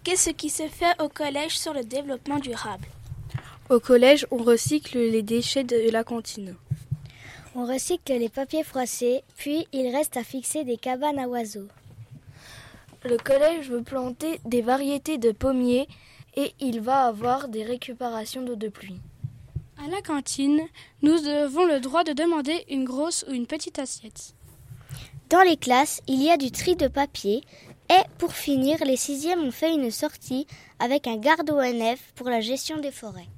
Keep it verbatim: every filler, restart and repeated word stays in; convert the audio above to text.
Qu'est-ce qui se fait au collège sur le développement durable? Au collège, on recycle les déchets de la cantine. On recycle les papiers froissés, puis il reste à fixer des cabanes à oiseaux. Le collège veut planter des variétés de pommiers et il va avoir des récupérations d'eau de pluie. À la cantine, nous avons le droit de demander une grosse ou une petite assiette. Dans les classes, il y a du tri de papier et pour finir, les sixièmes ont fait une sortie avec un garde O N F pour la gestion des forêts.